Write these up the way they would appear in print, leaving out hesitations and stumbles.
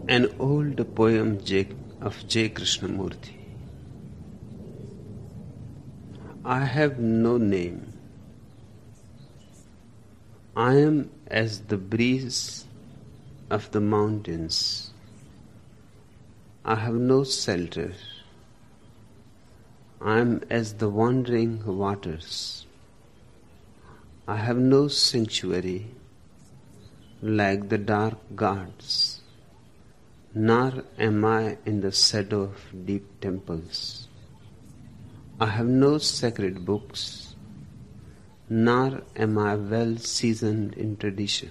An old poem of J. Krishnamurti. I have no name. I am as the breeze of the mountains. I have no shelter. I am as the wandering waters. I have no sanctuary like the dark gods, nor am I in the shadow of deep temples. I have no sacred books, nor am I well seasoned in tradition.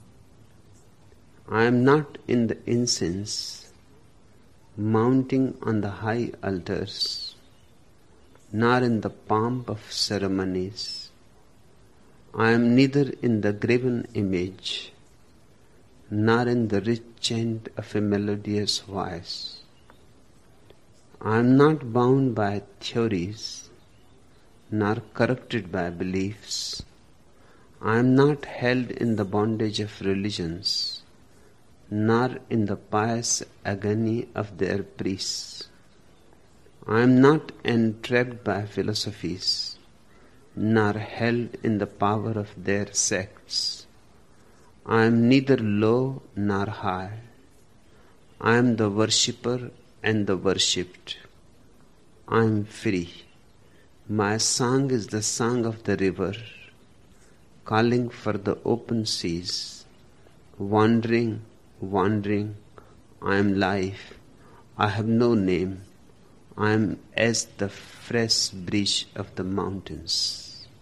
I am not in the incense mounting on the high altars, nor in the pomp of ceremonies. I am neither in the graven image, nor in the rich chant of a melodious voice. I am not bound by theories, nor corrupted by beliefs. I am not held in the bondage of religions, nor in the pious agony of their priests. I am not entrapped by philosophies, nor held in the power of their sects. I am neither low nor high. I am the worshipper and the worshipped. I am free. My song is the song of the river, calling for the open seas. Wandering, wandering, I am life. I have no name. I am as the fresh breeze of the mountains.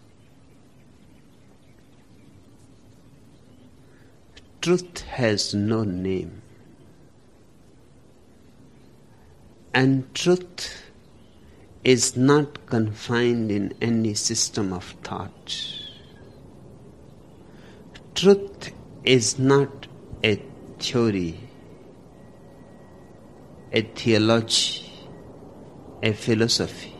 Truth has no name. And truth is not confined in any system of thought. Truth is not a theory, a theology, a philosophy.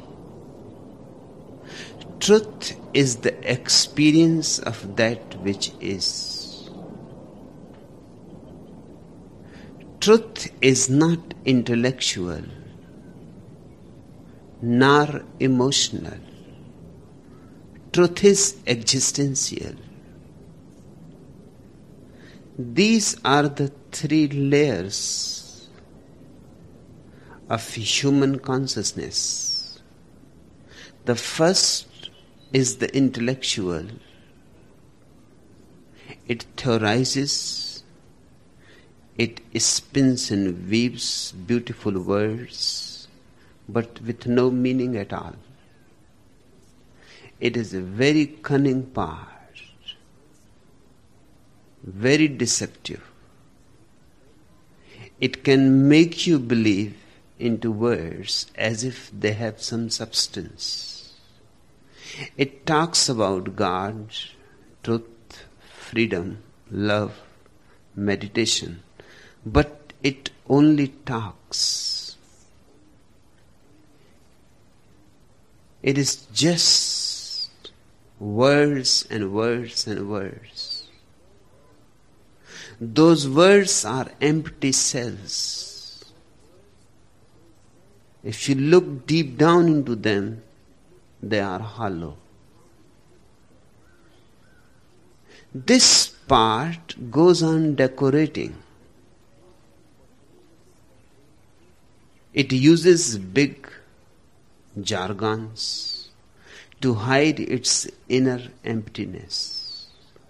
Truth is the experience of that which is. Truth is not intellectual, nor emotional. Truth is existential. These are the three layers of human consciousness. The first is the intellectual. It theorizes, it spins and weaves beautiful words, but with no meaning at all. It is a very cunning part, very deceptive. It can make you believe into words as if they have some substance. It talks about God, truth, freedom, love, meditation, but it only talks. It is just words and words and words. Those words are empty cells. If you look deep down into them, they are hollow. This part goes on decorating. It uses big jargons to hide its inner emptiness.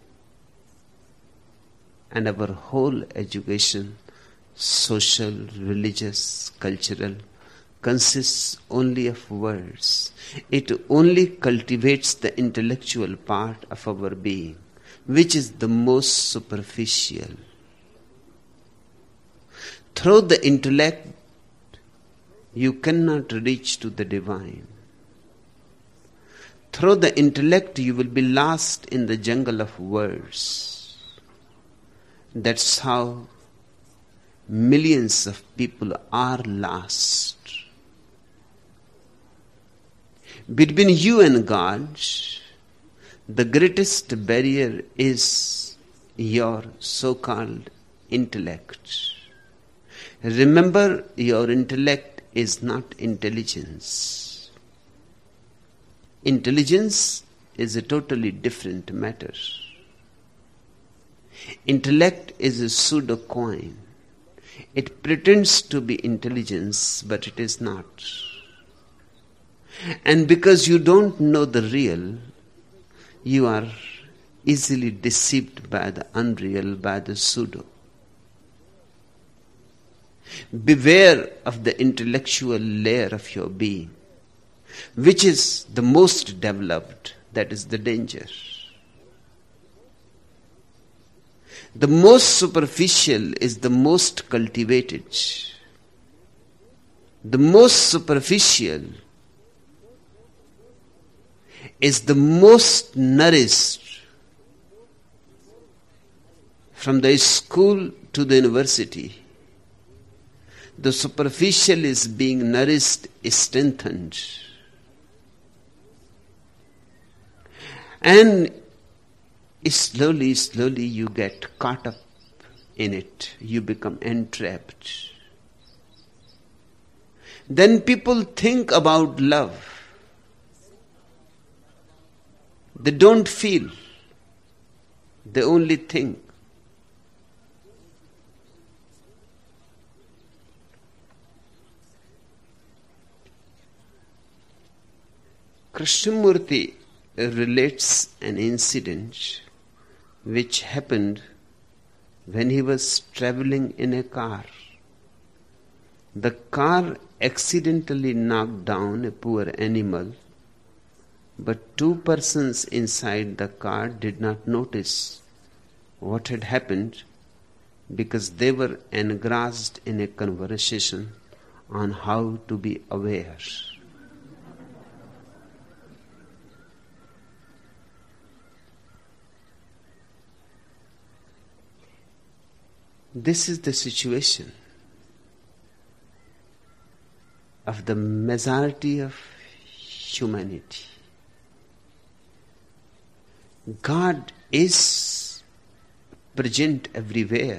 And our whole education, social, religious, cultural, consists only of words. It only cultivates the intellectual part of our being, which is the most superficial. Through the intellect, you cannot reach to the divine. Through the intellect, you will be lost in the jungle of words. That's how millions of people are lost. Between you and God, the greatest barrier is your so-called intellect. Remember, your intellect is not intelligence. Intelligence is a totally different matter. Intellect is a pseudo coin. It pretends to be intelligence, but it is not. And because you don't know the real, you are easily deceived by the unreal, by the pseudo. Beware of the intellectual layer of your being, which is the most developed. That is the danger. The most superficial is the most cultivated. The most superficial is the most nourished. From the school to the university, the superficial is being nourished, strengthened. And slowly, slowly you get caught up in it. You become entrapped. Then people think about love. They don't feel. They only think. Krishnamurti relates an incident which happened when he was traveling in a car. The car accidentally knocked down a poor animal, but two persons inside the car did not notice what had happened because they were engrossed in a conversation on how to be aware. This is the situation of the majority of humanity. God is present everywhere.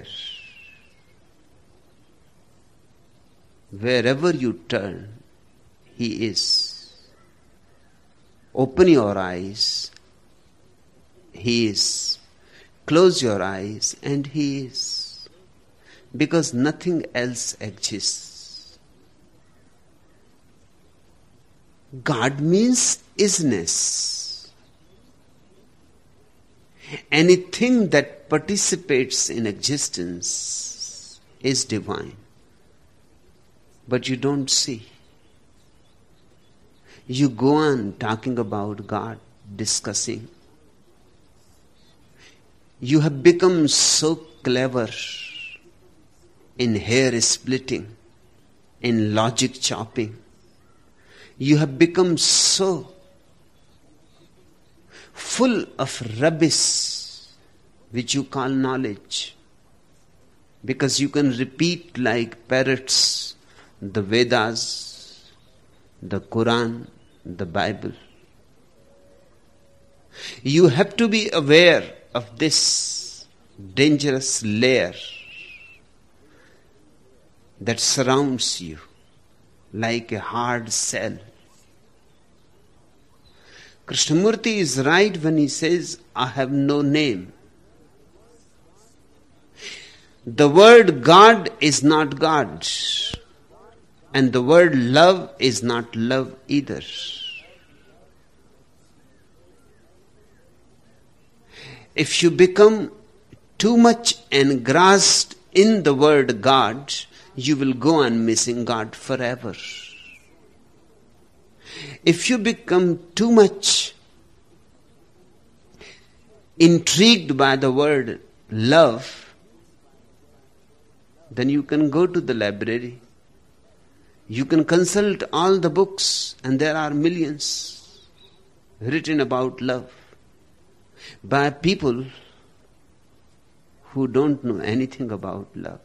Wherever you turn, He is. Open your eyes, He is. Close your eyes, and He is. Because nothing else exists. God means isness. Anything that participates in existence is divine. But you don't see. You go on talking about God, discussing. You have become so clever in hair splitting, in logic chopping. You have become so full of rubbish which you call knowledge, because you can repeat like parrots the Vedas, the Quran, the Bible. You have to be aware of this dangerous layer that surrounds you like a hard shell. Krishnamurti is right when he says, I have no name. The word God is not God, and the word love is not love either. If you become too much engrossed in the word God, you will go on missing God forever. If you become too much intrigued by the word love, then you can go to the library. You can consult all the books, and there are millions written about love by people who don't know anything about love.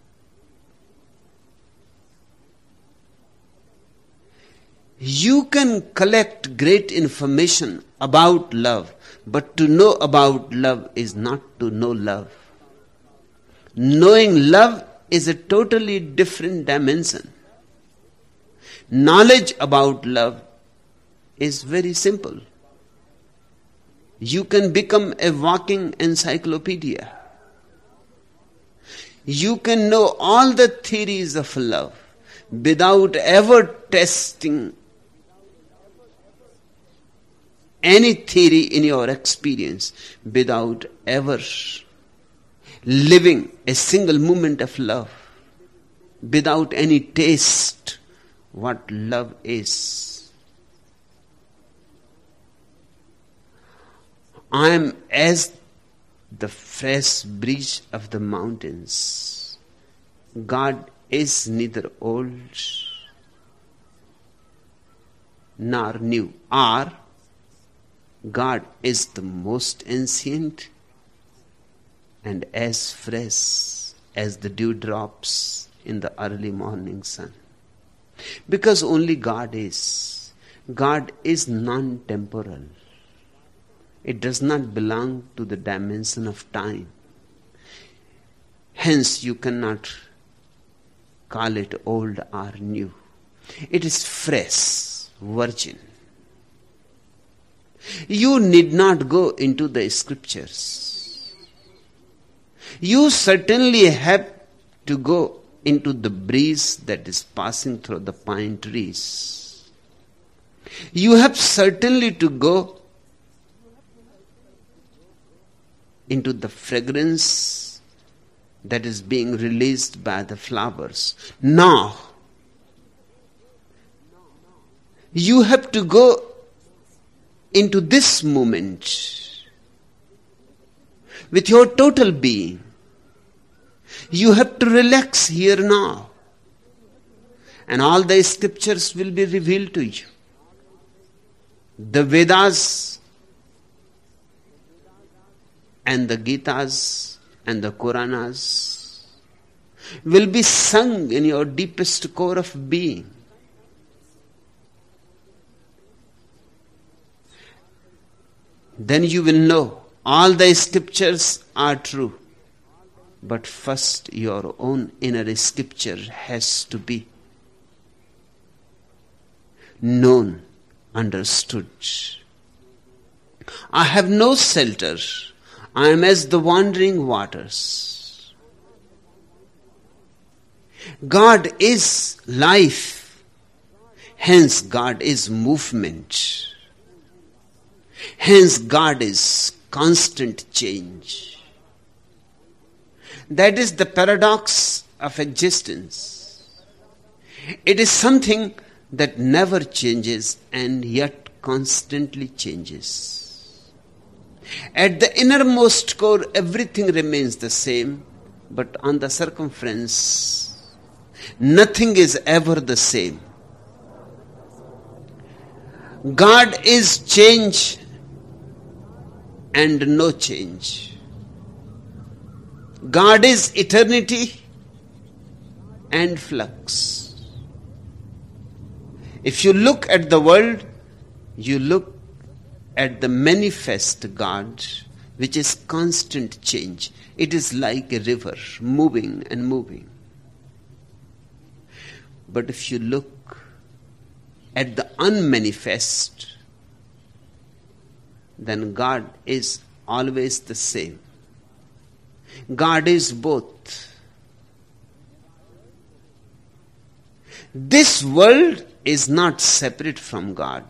You can collect great information about love, but to know about love is not to know love. Knowing love is a totally different dimension. Knowledge about love is very simple. You can become a walking encyclopedia. You can know all the theories of love without ever testing any theory in your experience, without ever living a single moment of love, without any taste what love is. I am as the fresh breeze of the mountains. God is neither old nor new. Or God is the most ancient and as fresh as the dewdrops in the early morning sun. Because only God is. God is non-temporal. It does not belong to the dimension of time. Hence you cannot call it old or new. It is fresh, virgin. You need not go into the scriptures. You certainly have to go into the breeze that is passing through the pine trees. You have certainly to go into the fragrance that is being released by the flowers. Now, you have to go into this moment with your total being. You have to relax here now, and all the scriptures will be revealed to you. The Vedas and the Gitas and the Puranas will be sung in your deepest core of being. Then you will know all the scriptures are true. But first your own inner scripture has to be known, understood. I have no shelter. I am as the wandering waters. God is life. Hence God is movement. Hence God is constant change. That is the paradox of existence. It is something that never changes and yet constantly changes. At the innermost core, everything remains the same, but on the circumference, nothing is ever the same. God is change and no change. God is eternity and flux. If you look at the world, you look at the manifest God, which is constant change. It is like a river, moving and moving. But if you look at the unmanifest, then God is always the same. God is both. This world is not separate from God.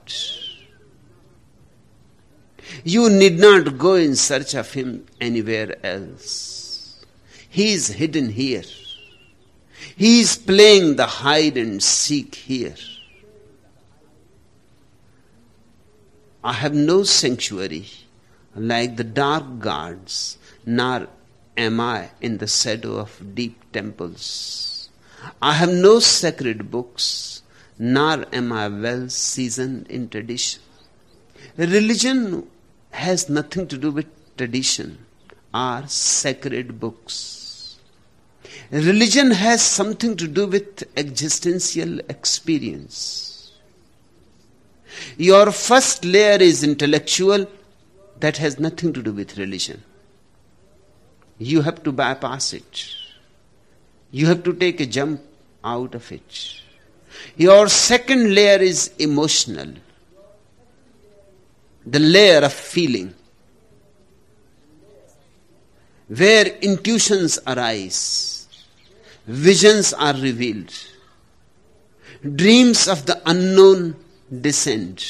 You need not go in search of Him anywhere else. He is hidden here. He is playing the hide and seek here. I have no sanctuary like the dark gods, nor am I in the shadow of deep temples. I have no sacred books, nor am I well seasoned in tradition. Religion has nothing to do with tradition or sacred books. Religion has something to do with existential experience. Your first layer is intellectual. That has nothing to do with religion. You have to bypass it. You have to take a jump out of it. Your second layer is emotional, the layer of feeling, where intuitions arise, visions are revealed, dreams of the unknown descend,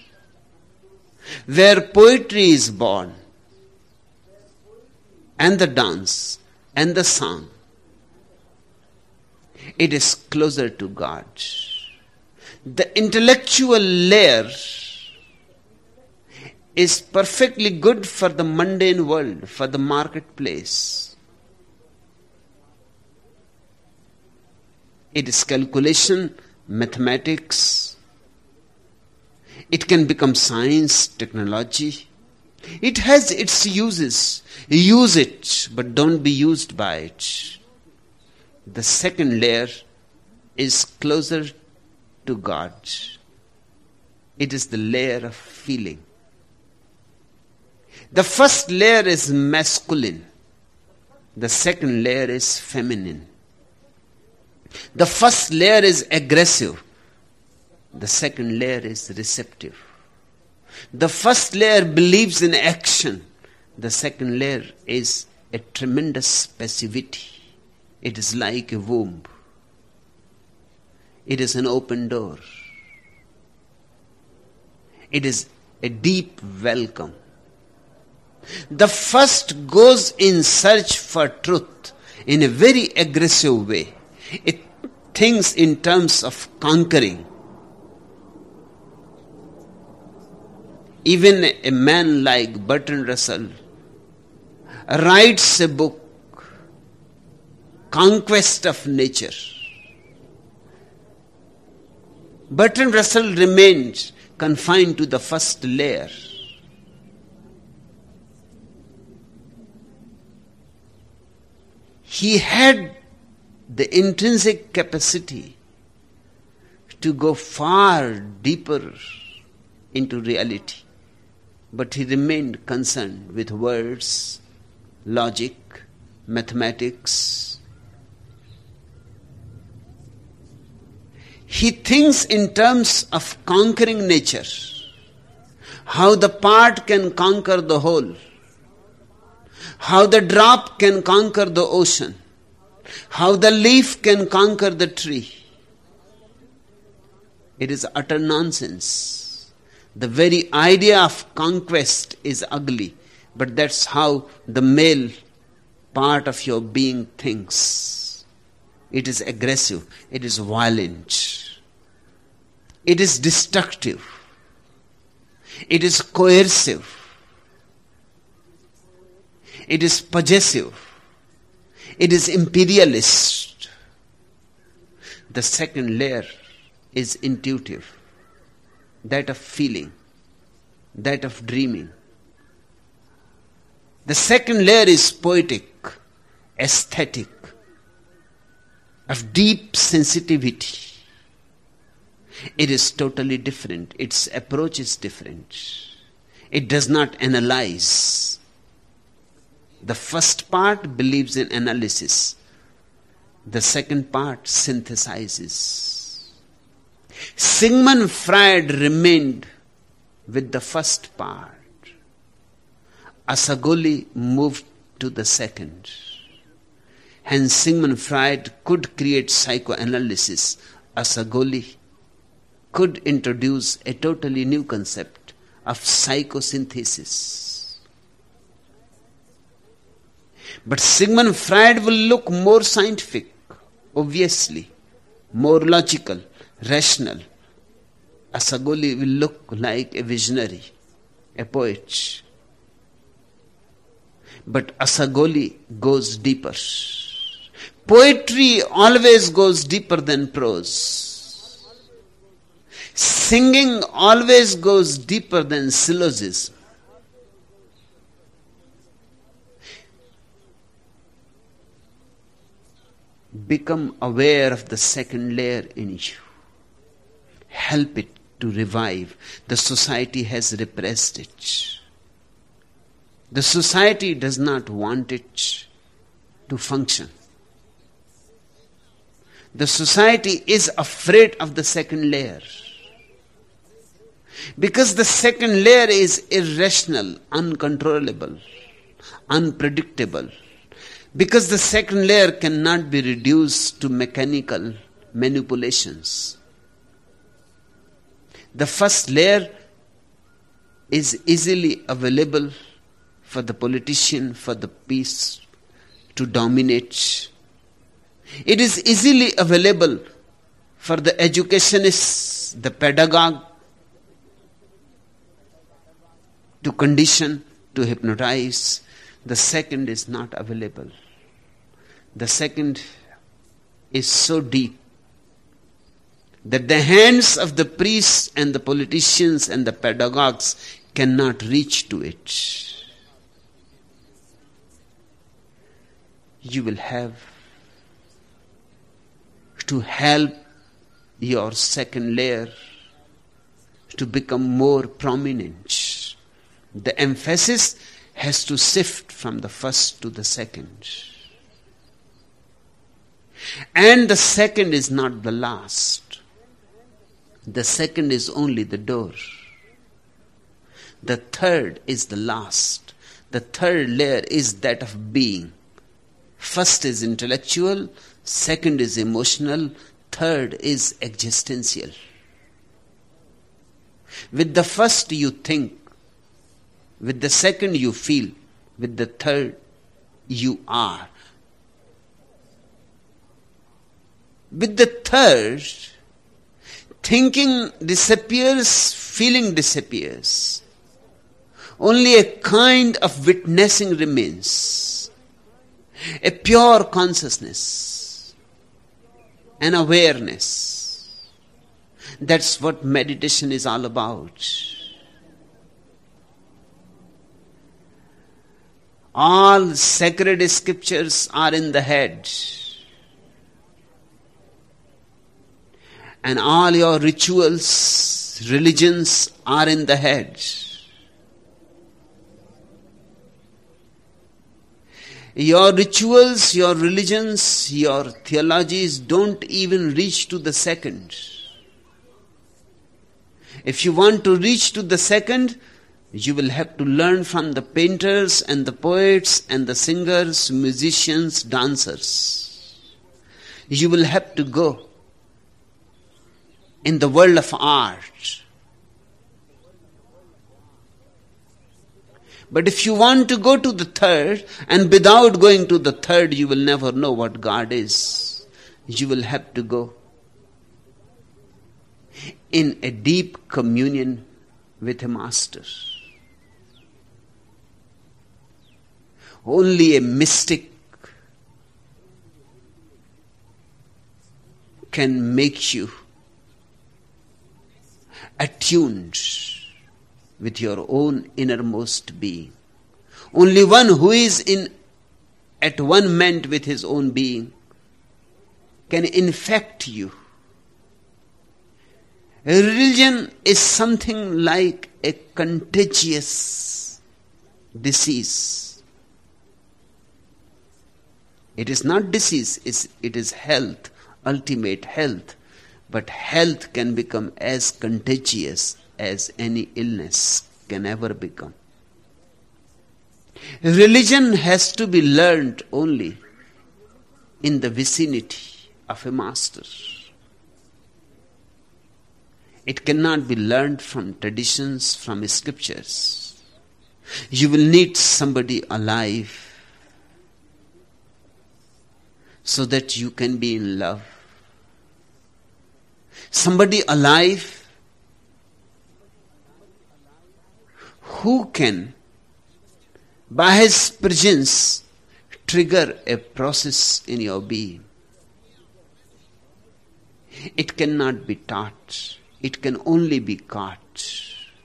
where poetry is born, and the dance and the song. It is closer to God. The intellectual layer is perfectly good for the mundane world, for the marketplace. It is calculation, mathematics. It can become science, technology. It has its uses. Use it, but don't be used by it. The second layer is closer to God. It is the layer of feeling. The first layer is masculine. The second layer is feminine. The first layer is aggressive. The second layer is receptive. The first layer believes in action. The second layer is a tremendous passivity. It is like a womb. It is an open door. It is a deep welcome. The first goes in search for truth in a very aggressive way. It thinks in terms of conquering. Even a man like Bertrand Russell writes a book, Conquest of Nature. Bertrand Russell remained confined to the first layer. He had the intrinsic capacity to go far deeper into reality, but he remained concerned with words, logic, mathematics. He thinks in terms of conquering nature, how the part can conquer the whole, how the drop can conquer the ocean, how the leaf can conquer the tree. It is utter nonsense. The very idea of conquest is ugly, but that's how the male part of your being thinks. It is aggressive, it is violent, it is destructive, it is coercive, it is possessive, it is imperialist. The second layer is intuitive, that of feeling, that of dreaming. The second layer is poetic, aesthetic, of deep sensitivity. It is totally different. Its approach is different. It does not analyze. The first part believes in analysis. The second part synthesizes. Sigmund Freud remained with the first part. Asagoli moved to the second. Hence Sigmund Freud could create psychoanalysis. Asagoli could introduce a totally new concept of psychosynthesis. But Sigmund Freud will look more scientific, obviously, more logical, rational. Asagoli will look like a visionary, a poet. But Asagoli goes deeper. Poetry always goes deeper than prose. Singing always goes deeper than syllogism. Become aware of the second layer in you. Help it to revive. The society has repressed it. The society does not want it to function. The society is afraid of the second layer. Because the second layer is irrational, uncontrollable, unpredictable. Because the second layer cannot be reduced to mechanical manipulations. The first layer is easily available for the politician, for the peace to dominate. It is easily available for the educationist, the pedagogue, to condition, to hypnotize. The second is not available. The second is so deep that the hands of the priests and the politicians and the pedagogues cannot reach to it. You will have to help your second layer to become more prominent. The emphasis has to shift from the first to the second. And the second is not the last. The second is only the door. The third is the last. The third layer is that of being. First is intellectual, second is emotional, third is existential. With the first you think, with the second you feel, with the third you are. With the third, thinking disappears, feeling disappears. Only a kind of witnessing remains. A pure consciousness, an awareness. That's what meditation is all about. All sacred scriptures are in the head. And all your rituals, religions are in the head. Your rituals, your religions, your theologies don't even reach to the second. If you want to reach to the second, you will have to learn from the painters and the poets and the singers, musicians, dancers. You will have to go in the world of art. But if you want to go to the third, and without going to the third, you will never know what God is. You will have to go in a deep communion with a master. Only a mystic can make you attuned with your own innermost being. Only one who is at one ment with his own being can infect you. A religion is something like a contagious disease. It is not disease, it is health, ultimate health. But health can become as contagious as any illness can ever become. Religion has to be learned only in the vicinity of a master. It cannot be learned from traditions, from scriptures. You will need somebody alive so that you can be in love. Somebody alive who can, by his presence, trigger a process in your being. It cannot be taught. It can only be caught.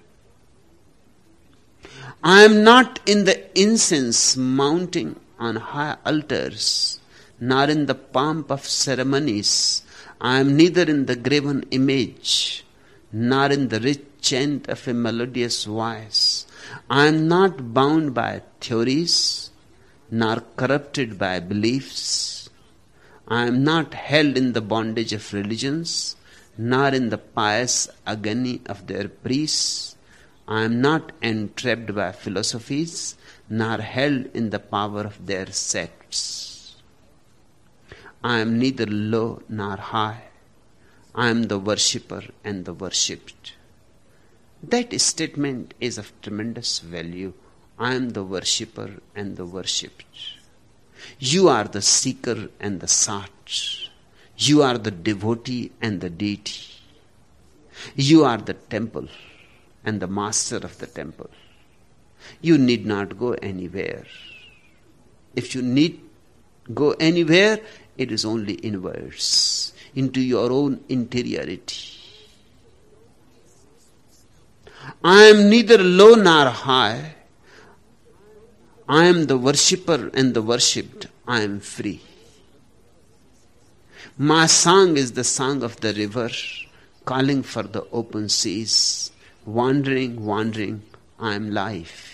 I am not in the incense mounting on high altars, nor in the pomp of ceremonies. I am neither in the graven image, nor in the rich chant of a melodious voice. I am not bound by theories, nor corrupted by beliefs. I am not held in the bondage of religions, nor in the pious agony of their priests. I am not entrapped by philosophies, nor held in the power of their sects. I am neither low nor high. I am the worshipper and the worshipped. That statement is of tremendous value. I am the worshipper and the worshipped. You are the seeker and the sought. You are the devotee and the deity. You are the temple and the master of the temple. You need not go anywhere. If you need go anywhere, it is only inwards, into your own interiority. I am neither low nor high. I am the worshipper and the worshipped. I am free. My song is the song of the river, calling for the open seas. Wandering, wandering, I am life.